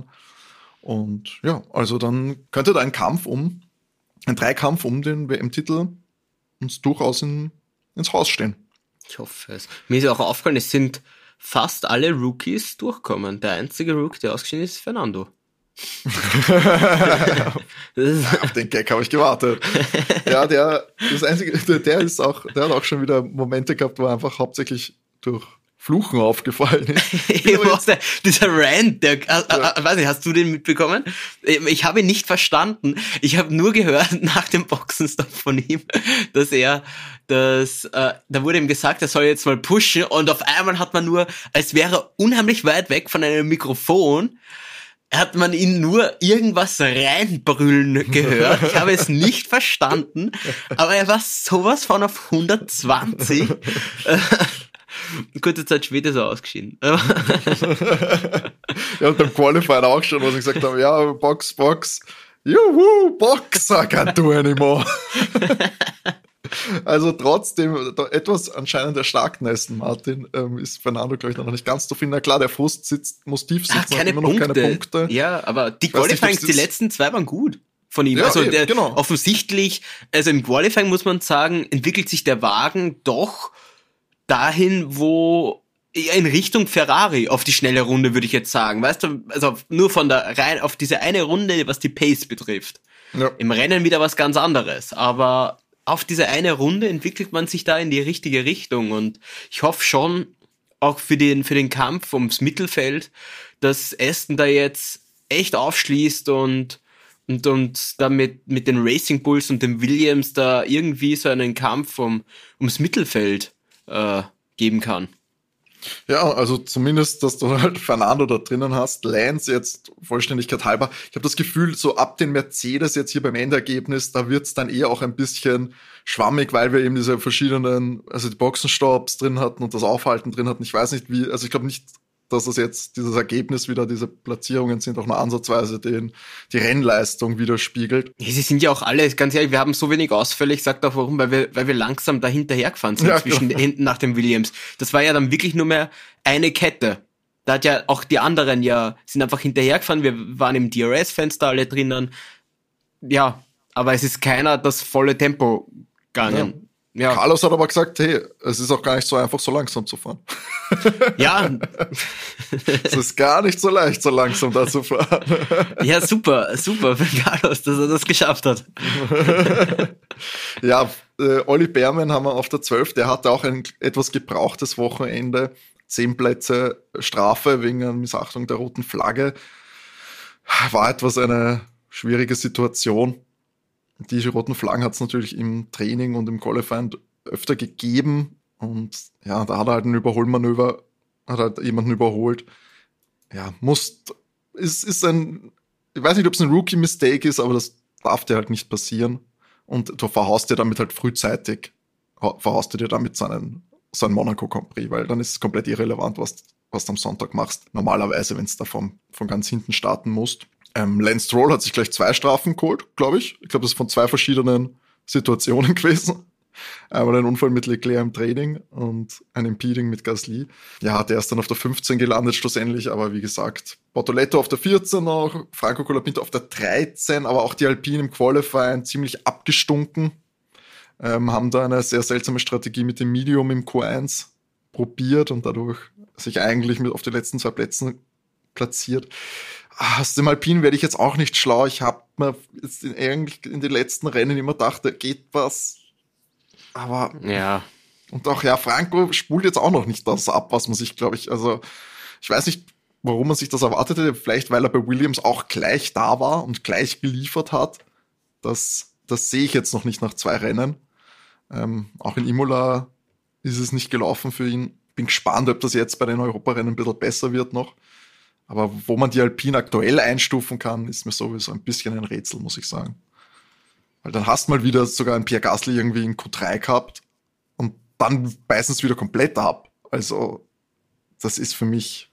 Speaker 1: Und ja, also dann könnte da ein Kampf um, ein Dreikampf um den W M-Titel uns durchaus in, ins Haus stehen.
Speaker 2: Ich hoffe es. Mir ist auch aufgefallen, es sind fast alle Rookies durchkommen. Der einzige Rookie, der ausgeschieden ist, ist Fernando.
Speaker 1: Auf den Gag habe ich gewartet. Ja, der, das einzige, der ist auch, der hat auch schon wieder Momente gehabt, wo er einfach hauptsächlich durch Fluchen aufgefallen ist.
Speaker 2: Ich wusste, dieser Rant, der, äh, äh, weiß nicht, hast du den mitbekommen? Ich habe ihn nicht verstanden. Ich habe nur gehört nach dem Boxenstopp von ihm, dass er, dass, äh, da wurde ihm gesagt, er soll jetzt mal pushen, und auf einmal hat man nur, als wäre er unheimlich weit weg von einem Mikrofon, hat man ihn nur irgendwas reinbrüllen gehört. Ich habe es nicht verstanden, aber er war sowas von auf hundertzwanzig. Kurze Zeit später ist er ausgeschieden.
Speaker 1: Ja, und beim Qualifier auch schon, wo sie gesagt haben, ja, Box, Box, juhu, Box, I can't do anymore. Also trotzdem da etwas anscheinend erstarkten Aston Martin ähm, ist Fernando, glaube ich, noch nicht ganz zu finden. Na klar, der Frust sitzt, muss tief sitzen,
Speaker 2: Ah, keine
Speaker 1: hat immer noch
Speaker 2: Punkte.
Speaker 1: keine Punkte.
Speaker 2: Ja, aber die
Speaker 1: Ich weiß nicht,
Speaker 2: Qualifyings,
Speaker 1: ob's
Speaker 2: die
Speaker 1: das-
Speaker 2: letzten zwei waren gut von ihm.
Speaker 1: Ja,
Speaker 2: also
Speaker 1: eben,
Speaker 2: der,
Speaker 1: genau.
Speaker 2: offensichtlich, also im Qualifying muss man sagen, entwickelt sich der Wagen doch dahin, wo eher in Richtung Ferrari auf die schnelle Runde, würde ich jetzt sagen. Weißt du, also nur von der rein auf diese eine Runde, was die Pace betrifft.
Speaker 1: Ja.
Speaker 2: Im Rennen wieder was ganz anderes, aber auf diese eine Runde entwickelt man sich da in die richtige Richtung und ich hoffe schon, auch für den, für den Kampf ums Mittelfeld, dass Aston da jetzt echt aufschließt und, und, und damit mit den Racing Bulls und dem Williams da irgendwie so einen Kampf um, ums Mittelfeld äh, geben kann.
Speaker 1: Ja, also zumindest, dass du halt Fernando da drinnen hast, Lance jetzt Vollständigkeit halber. Ich habe das Gefühl, so ab den Mercedes jetzt hier beim Endergebnis, da wird's dann eher auch ein bisschen schwammig, weil wir eben diese verschiedenen, also die Boxenstopps drin hatten und das Aufhalten drin hatten. Ich weiß nicht wie, also ich glaube nicht, dass das jetzt dieses Ergebnis wieder, diese Platzierungen sind auch nur ansatzweise den, die Rennleistung widerspiegelt.
Speaker 2: Ja, sie sind ja auch alle, ganz ehrlich, wir haben so wenig Ausfälle, ich sag doch warum, weil wir, weil wir langsam da hinterhergefahren sind
Speaker 1: Ja,
Speaker 2: zwischen
Speaker 1: klar.
Speaker 2: hinten nach dem Williams. Das war ja dann wirklich nur mehr eine Kette. Da hat ja auch die anderen ja, sind einfach hinterhergefahren, wir waren im D R S-Fenster alle drinnen. Ja, aber es ist keiner das volle Tempo gegangen. Ja,
Speaker 1: Carlos hat aber gesagt, hey, es ist auch gar nicht so einfach, so langsam zu fahren.
Speaker 2: ja,
Speaker 1: Es ist gar nicht so leicht, so langsam da zu fahren.
Speaker 2: ja, super, super für Carlos, dass er das geschafft hat.
Speaker 1: Ja, äh, Olli Behrmann haben wir auf der zwölf, der hatte auch ein etwas gebrauchtes Wochenende. Zehn Plätze Strafe wegen einer Missachtung der roten Flagge. War etwas eine schwierige Situation. Die roten Flaggen hat es natürlich im Training und im Qualifying öfter gegeben. Und ja, da hat er halt ein Überholmanöver, hat halt jemanden überholt. Ja, muss, ist, ist ein, ich weiß nicht, ob es ein Rookie-Mistake ist, aber das darf dir halt nicht passieren. Und du verhaust dir damit halt frühzeitig, verhaust du dir damit so einen, so einen Monaco Grand Prix, weil dann ist es komplett irrelevant, was, was du am Sonntag machst. Normalerweise, wenn es da von, von ganz hinten starten musst. Ähm, Lance Stroll hat sich gleich zwei Strafen geholt, glaube ich. Ich glaube, das ist von zwei verschiedenen Situationen gewesen. Einmal ein Unfall mit Leclerc im Training und ein Impeding mit Gasly. Ja, der ist dann auf der fünfzehn gelandet schlussendlich, aber wie gesagt, Bortoletto auf der vierzehn noch, Franco Colapinto auf der dreizehn, aber auch die Alpine im Qualifying ziemlich abgestunken. Ähm, haben da eine sehr seltsame Strategie mit dem Medium im Q eins probiert und dadurch sich eigentlich mit auf die letzten zwei Plätzen platziert. Aus dem Alpin werde ich jetzt auch nicht schlau. Ich habe mir jetzt in, eigentlich in den letzten Rennen immer gedacht, da geht was. Aber,
Speaker 2: Ja,
Speaker 1: und auch, ja, Franco spult jetzt auch noch nicht das ab, was man sich, glaube ich, also, ich weiß nicht, warum man sich das erwartet hätte. Vielleicht, weil er bei Williams auch gleich da war und gleich geliefert hat. Das, das sehe ich jetzt noch nicht nach zwei Rennen. Ähm, auch in Imola ist es nicht gelaufen für ihn. Bin gespannt, ob das jetzt bei den Europarennen ein bisschen besser wird noch. Aber wo man die Alpine aktuell einstufen kann, ist mir sowieso ein bisschen ein Rätsel, muss ich sagen. Weil dann hast du mal wieder sogar einen Pierre Gasly irgendwie in Q drei gehabt und dann beißen es wieder komplett ab. Also das ist für mich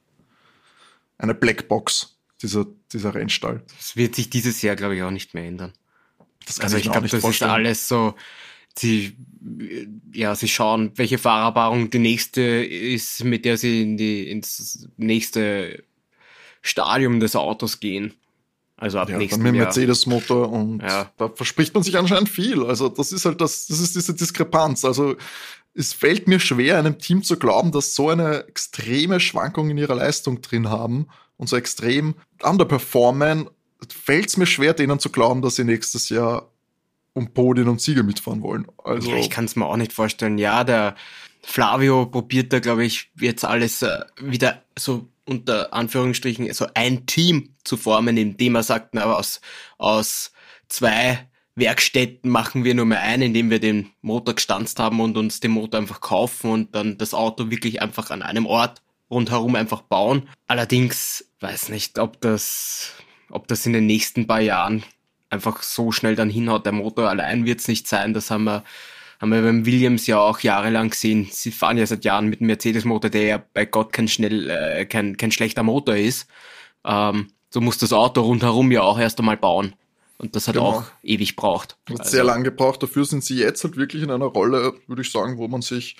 Speaker 1: eine Blackbox, dieser, dieser Rennstall.
Speaker 2: das wird sich dieses Jahr, glaube ich, auch nicht mehr ändern.
Speaker 1: Das kann
Speaker 2: Also ich
Speaker 1: mir auch
Speaker 2: glaube,
Speaker 1: nicht
Speaker 2: das
Speaker 1: vorstellen.
Speaker 2: ist alles so, sie, ja, sie schauen, welche Fahrerpaarung die nächste ist, mit der sie in die, ins nächste Stadium des Autos gehen. Also ab
Speaker 1: Ja, dann
Speaker 2: nächstem
Speaker 1: mit dem
Speaker 2: Jahr.
Speaker 1: Mercedes-Motor und
Speaker 2: Ja.
Speaker 1: da verspricht man sich anscheinend viel. Also das ist halt das, das ist diese Diskrepanz. Also es fällt mir schwer, einem Team zu glauben, dass so eine extreme Schwankung in ihrer Leistung drin haben und so extrem underperformen. Fällt es mir schwer, denen zu glauben, dass sie nächstes Jahr um Podien und Siege mitfahren wollen. Also
Speaker 2: Ja, ich kann es mir auch nicht vorstellen. Ja, der Flavio probiert da, glaube ich, jetzt alles äh, wieder so unter Anführungsstrichen so ein Team zu formen, indem er sagt, na, aus, aus zwei Werkstätten machen wir nur mehr einen, indem wir den Motor gestanzt haben und uns den Motor einfach kaufen und dann das Auto wirklich einfach an einem Ort rundherum einfach bauen. Allerdings weiß nicht, ob das, ob das in den nächsten paar Jahren einfach so schnell dann hinhaut. Der Motor allein wird es nicht sein. Das haben wir, haben wir beim Williams ja auch jahrelang gesehen. Sie fahren ja seit Jahren mit dem Mercedes-Motor, der ja bei Gott kein schnell, äh, kein, kein schlechter Motor ist. Ähm, so muss das Auto rundherum ja auch erst einmal bauen. Und das hat
Speaker 1: Genau.
Speaker 2: auch ewig gebraucht.
Speaker 1: Hat
Speaker 2: Also,
Speaker 1: sehr lang gebraucht. Dafür sind sie jetzt halt wirklich in einer Rolle, würde ich sagen, wo man sich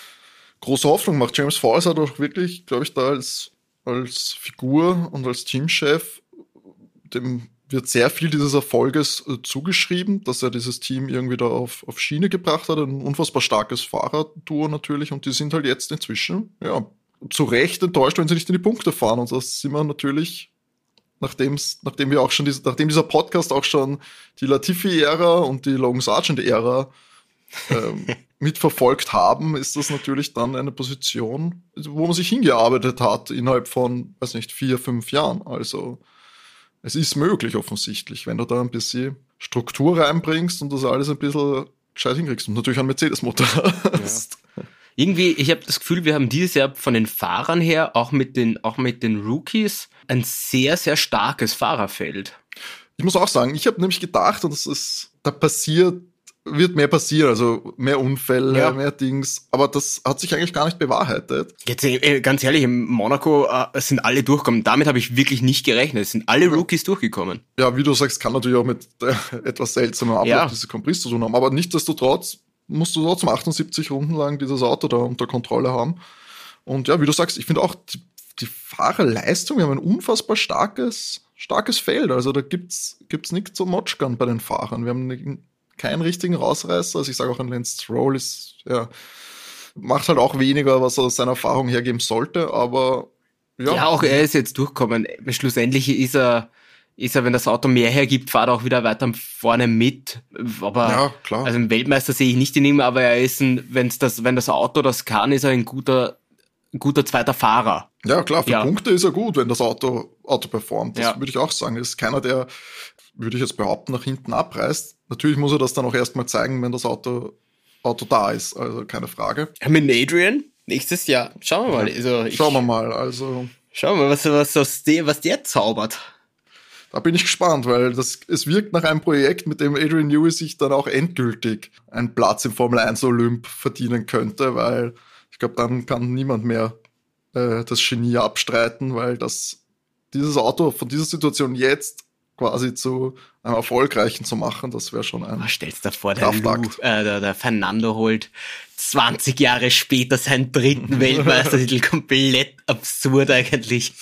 Speaker 1: große Hoffnung macht. James Falls hat auch wirklich, glaube ich, da als, als Figur und als Teamchef, dem wird sehr viel dieses Erfolges äh, zugeschrieben, dass er dieses Team irgendwie da auf, auf Schiene gebracht hat. Ein unfassbar starkes Fahrerduo natürlich. Und die sind halt jetzt inzwischen, ja, zu Recht enttäuscht, wenn sie nicht in die Punkte fahren. Und das sind wir natürlich, nachdem's, nachdem wir auch schon, diese, nachdem dieser Podcast auch schon die Latifi-Ära und die Logan Sargent-Ära ähm, mitverfolgt haben, ist das natürlich dann eine Position, wo man sich hingearbeitet hat innerhalb von, weiß nicht, vier, fünf Jahren. Also es ist möglich offensichtlich, wenn du da ein bisschen Struktur reinbringst und das alles ein bisschen gescheit hinkriegst und natürlich einen Mercedes-Motor hast.
Speaker 2: Ja. Irgendwie, ich habe das Gefühl, wir haben dieses Jahr von den Fahrern her, auch mit den, auch mit den Rookies, ein sehr, sehr starkes Fahrerfeld.
Speaker 1: Ich muss auch sagen, ich habe nämlich gedacht, und das ist, da passiert, wird mehr passieren, also mehr Unfälle,
Speaker 2: Ja.
Speaker 1: mehr Dings, aber das hat sich eigentlich gar nicht bewahrheitet.
Speaker 2: Jetzt äh, ganz ehrlich, in Monaco äh, sind alle durchgekommen. Damit habe ich wirklich nicht gerechnet. Es sind alle Rookies durchgekommen.
Speaker 1: Ja, wie du sagst, kann natürlich auch mit äh, etwas seltsamer Ablauf
Speaker 2: Ja.
Speaker 1: dieses Grand Prix zu tun haben, aber nichtsdestotrotz musst du trotzdem achtundsiebzig Runden lang dieses Auto da unter Kontrolle haben. Und ja, wie du sagst, ich finde auch die, die Fahrerleistung, wir haben ein unfassbar starkes, starkes Feld. Also da gibt's, gibt's nichts zum Motschgern bei den Fahrern. Wir haben einen, keinen richtigen Rausreißer. Also ich sage auch, ein Lance Stroll ist, ja, macht halt auch weniger, was er aus seiner Erfahrung hergeben sollte, aber ja.
Speaker 2: Ja, auch er ist jetzt durchgekommen. Schlussendlich ist er, ist er, wenn das Auto mehr hergibt, fahrt er auch wieder weiter vorne mit. Aber
Speaker 1: Ja, klar.
Speaker 2: also einen Weltmeister sehe ich nicht in ihm, aber er ist ein, wenn's das, wenn das Auto das kann, ist er ein guter, ein guter zweiter Fahrer.
Speaker 1: Ja, klar, für
Speaker 2: Ja.
Speaker 1: Punkte ist er gut, wenn das Auto, Auto performt. Das
Speaker 2: Ja.
Speaker 1: würde ich auch sagen. Ist keiner, der, würde ich jetzt behaupten, nach hinten abreißt. Natürlich muss er das dann auch erstmal zeigen, wenn das Auto, Auto da ist. Also keine Frage.
Speaker 2: Mit Adrian nächstes Jahr. Schauen wir mal. Also ich,
Speaker 1: Schauen wir mal. Also
Speaker 2: Schauen wir mal, was, was, aus dem, was der zaubert.
Speaker 1: da bin ich gespannt, weil das, es wirkt nach einem Projekt, mit dem Adrian Newey sich dann auch endgültig einen Platz im Formel eins Olymp verdienen könnte, weil ich glaube, dann kann niemand mehr äh, das Genie abstreiten, weil das dieses Auto von dieser Situation jetzt quasi zu einem erfolgreichen zu machen, das wäre schon ein
Speaker 2: Was stellst du dir vor, der, Lou,
Speaker 1: Kraftakt.
Speaker 2: äh, der, der Fernando holt zwanzig Jahre später seinen dritten Weltmeistertitel. Komplett absurd eigentlich.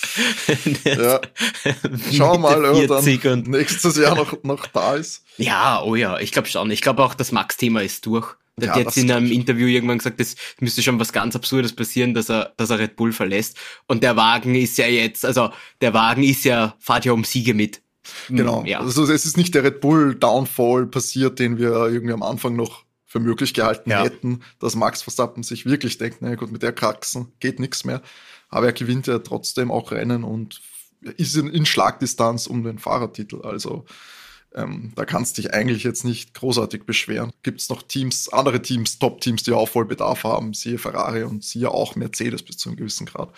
Speaker 1: Ja. Schauen wir mal, ob er dann
Speaker 2: vierzig und
Speaker 1: nächstes Jahr noch, noch da ist.
Speaker 2: Ja, oh ja, ich glaube schon. Ich glaube auch, das Max-Thema ist durch. Der
Speaker 1: Ja,
Speaker 2: hat
Speaker 1: das
Speaker 2: jetzt in einem
Speaker 1: glaub ich.
Speaker 2: Interview irgendwann gesagt, es müsste schon was ganz Absurdes passieren, dass er, dass er Red Bull verlässt. Und der Wagen ist ja jetzt, also der Wagen ist ja, fährt ja um Siege mit.
Speaker 1: Genau.
Speaker 2: Ja.
Speaker 1: Also es ist nicht der Red Bull Downfall passiert, den wir irgendwie am Anfang noch für möglich gehalten
Speaker 2: Ja.
Speaker 1: hätten, dass Max Verstappen sich wirklich denkt, na gut, mit der Kraxen geht nichts mehr. Aber er gewinnt ja trotzdem auch Rennen und ist in, in Schlagdistanz um den Fahrertitel. Also ähm, da kannst dich eigentlich jetzt nicht großartig beschweren. Gibt es noch Teams, andere Teams, Top-Teams, die Aufholbedarf haben, siehe Ferrari und siehe auch Mercedes bis zu einem gewissen Grad.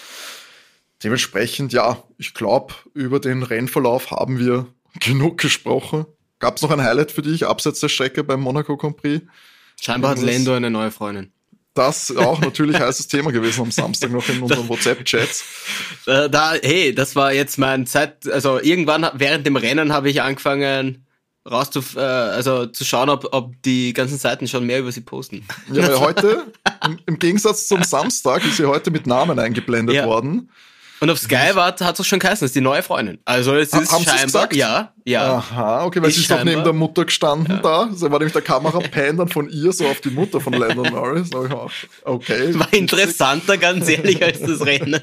Speaker 1: Dementsprechend, ja, ich glaube, über den Rennverlauf haben wir genug gesprochen. Gab es noch ein Highlight für dich, abseits der Strecke beim Monaco Grand Prix?
Speaker 2: Scheinbar hat
Speaker 1: Irgendwas?
Speaker 2: Lando eine neue Freundin.
Speaker 1: Das auch natürlich heißes Thema gewesen am Samstag noch in unseren WhatsApp-Chats.
Speaker 2: Äh, da, hey, das war jetzt mein Zeit, also irgendwann während dem Rennen habe ich angefangen rauszuf, äh, also zu schauen, ob, ob die ganzen Seiten schon mehr über sie posten.
Speaker 1: Ja, weil heute, im, im Gegensatz zum Samstag, ist sie heute mit Namen eingeblendet
Speaker 2: Ja.
Speaker 1: worden.
Speaker 2: Und auf Sky war, hat es schon geheißen, das ist die neue Freundin. Also es
Speaker 1: Ha-
Speaker 2: ist
Speaker 1: haben sie's
Speaker 2: scheinbar,
Speaker 1: gesagt?
Speaker 2: ja, ja.
Speaker 1: Aha, okay, weil
Speaker 2: Ist
Speaker 1: sie ist noch neben
Speaker 2: scheinbar-
Speaker 1: der Mutter gestanden da. So war nämlich der Kamerapan dann von ihr so auf die Mutter von Landon Norris. Da hab ich auch, okay.
Speaker 2: War interessanter, ganz ehrlich, als das Rennen.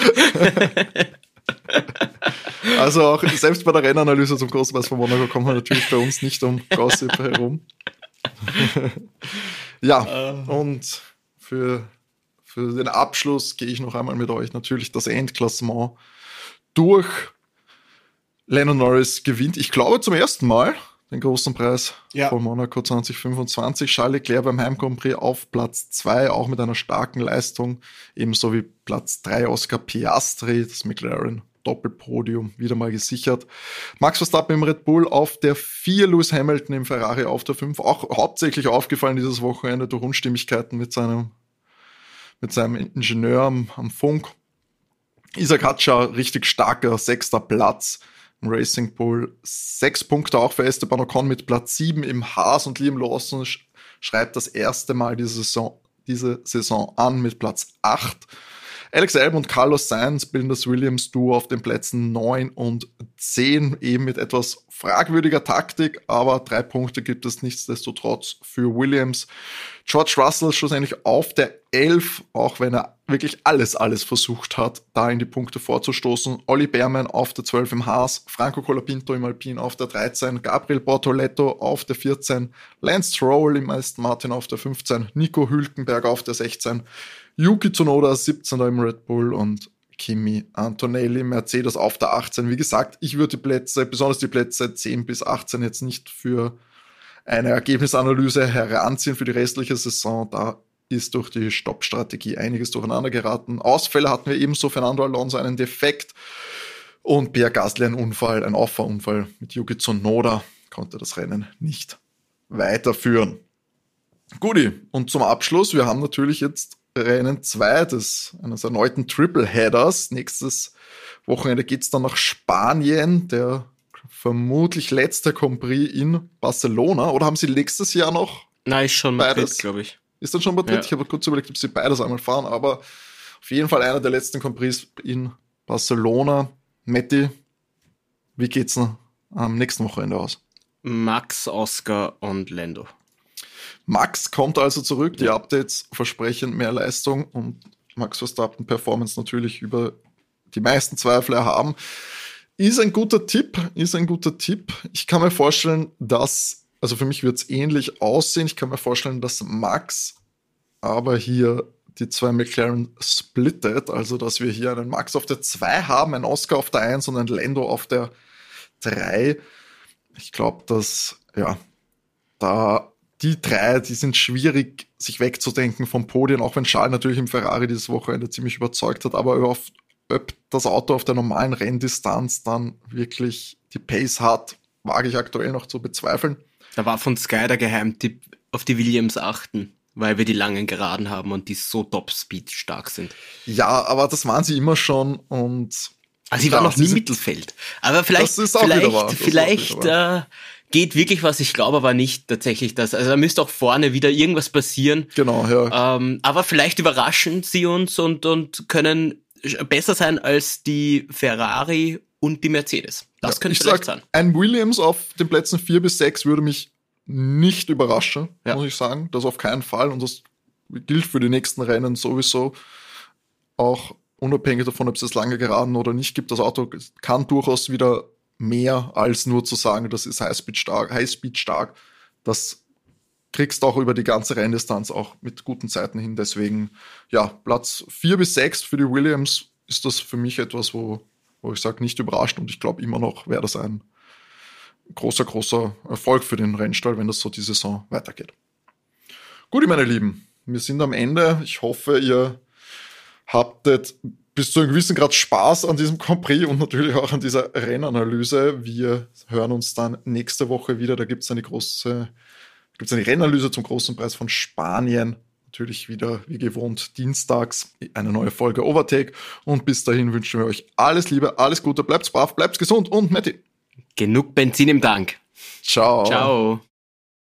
Speaker 1: Also auch selbst bei der Rennanalyse zum Großpreis von Monaco kommen wir natürlich bei uns nicht um Gossip herum. Ja, und für, für den Abschluss gehe ich noch einmal mit euch natürlich das Endklassement durch. Lando Norris gewinnt, ich glaube, zum ersten Mal den großen Preis
Speaker 2: Ja.
Speaker 1: von Monaco zwanzig fünfundzwanzig. Charles Leclerc beim Heim Grand Prix auf Platz zwei, auch mit einer starken Leistung, ebenso wie Platz drei Oscar Piastri, das McLaren Doppelpodium wieder mal gesichert. Max Verstappen im Red Bull auf der vier, Lewis Hamilton im Ferrari auf der fünf. Auch hauptsächlich aufgefallen dieses Wochenende durch Unstimmigkeiten mit seinem, mit seinem Ingenieur am, am Funk. Isaac Hatscha, richtig starker sechster Platz. Racing Bull. Sechs Punkte auch für Esteban Ocon mit Platz sieben im Haas und Liam Lawson sch- schreibt das erste Mal diese Saison, diese Saison an mit Platz acht. Alex Albon und Carlos Sainz bilden das Williams-Duo auf den Plätzen neun und zehn, eben mit etwas fragwürdiger Taktik, aber drei Punkte gibt es nichtsdestotrotz für Williams. George Russell schlussendlich auf der elf, auch wenn er wirklich alles, alles versucht hat, da in die Punkte vorzustoßen. Olli Behrmann auf der zwölf im Haas, Franco Colapinto im Alpine auf der dreizehn, Gabriel Bortoletto auf der vierzehn, Lance Stroll im Aston Martin auf der fünfzehn, Nico Hülkenberg auf der sechzehn, Yuki Tsunoda siebzehn im Red Bull und Kimi Antonelli Mercedes auf der achtzehn. Wie gesagt, ich würde die Plätze, besonders die Plätze zehn bis achtzehn jetzt nicht für eine Ergebnisanalyse heranziehen für die restliche Saison. Da ist durch die Stoppstrategie einiges durcheinander geraten. Ausfälle hatten wir ebenso, Fernando Alonso einen Defekt und Pierre Gasly einen Unfall, ein Auffahrunfall mit Yuki Tsunoda, konnte das Rennen nicht weiterführen. Guti, und zum Abschluss, wir haben natürlich jetzt Rennen zwei des eines erneuten Triple-Headers. Nächstes Wochenende geht's dann nach Spanien, der vermutlich letzte Grand Prix in Barcelona. Oder haben sie nächstes Jahr noch?
Speaker 2: Nein, ist schon Madrid, glaube ich.
Speaker 1: Ist dann schon Madrid?
Speaker 2: Ja.
Speaker 1: Ich habe kurz überlegt, ob sie beides einmal fahren, aber auf jeden Fall einer der letzten Grand Prix in Barcelona. Matti, wie geht's denn am nächsten Wochenende aus?
Speaker 2: Max, Oscar und Lando.
Speaker 1: Max kommt also zurück, die Updates versprechen mehr Leistung und Max Verstappen Performance natürlich über die meisten Zweifel erhaben. Ist ein guter Tipp, ist ein guter Tipp. Ich kann mir vorstellen, dass, also für mich wird es ähnlich aussehen, ich kann mir vorstellen, dass Max aber hier die zwei McLaren splittet, also dass wir hier einen Max auf der zwei haben, einen Oscar auf der eins und einen Lando auf der drei. Ich glaube, dass, ja, da die drei, die sind schwierig, sich wegzudenken vom Podium, auch wenn Charles natürlich im Ferrari dieses Wochenende ziemlich überzeugt hat, aber auf, ob das Auto auf der normalen Renndistanz dann wirklich die Pace hat, wage ich aktuell noch zu bezweifeln.
Speaker 2: Da war von Sky der Geheimtipp, auf die Williams achten, weil wir die langen Geraden haben und die so Top-Speed stark sind.
Speaker 1: Ja, aber das waren sie immer schon und...
Speaker 2: Also sie waren noch nie Mittelfeld. Aber vielleicht, vielleicht, vielleicht äh, geht wirklich was, ich glaube aber nicht tatsächlich das. Also da müsste auch vorne wieder irgendwas passieren.
Speaker 1: Genau, ja.
Speaker 2: Ähm, aber vielleicht überraschen sie uns und, und können besser sein als die Ferrari und die Mercedes. Das
Speaker 1: ja,
Speaker 2: könnte
Speaker 1: ich
Speaker 2: vielleicht
Speaker 1: sag,
Speaker 2: sein.
Speaker 1: Ein Williams auf den Plätzen vier bis sechs würde mich nicht überraschen,
Speaker 2: ja.
Speaker 1: muss ich sagen. Das auf keinen Fall und das gilt für die nächsten Rennen sowieso. Auch unabhängig davon, ob es das lange Geraden oder nicht gibt. Das Auto kann durchaus wieder mehr als nur zu sagen, das ist Highspeed stark, Highspeed stark. Das kriegst auch über die ganze Renndistanz auch mit guten Zeiten hin. Deswegen, ja, Platz vier bis sechs für die Williams ist das für mich etwas, wo, wo ich sage, nicht überrascht. Und ich glaube immer noch, wäre das ein großer, großer Erfolg für den Rennstall, wenn das so die Saison weitergeht. Gut, meine Lieben, wir sind am Ende. Ich hoffe, ihr habtet bis zu einem gewissen Grad Spaß an diesem Grand Prix und natürlich auch an dieser Rennanalyse. Wir hören uns dann nächste Woche wieder. Da gibt es eine große, gibt es eine Rennanalyse zum großen Preis von Spanien. Natürlich wieder, wie gewohnt, dienstags eine neue Folge Overtake. Und bis dahin wünschen wir euch alles Liebe, alles Gute, bleibt brav, bleibt gesund und Matti.
Speaker 2: Genug Benzin im Tank.
Speaker 1: Ciao.
Speaker 2: Ciao.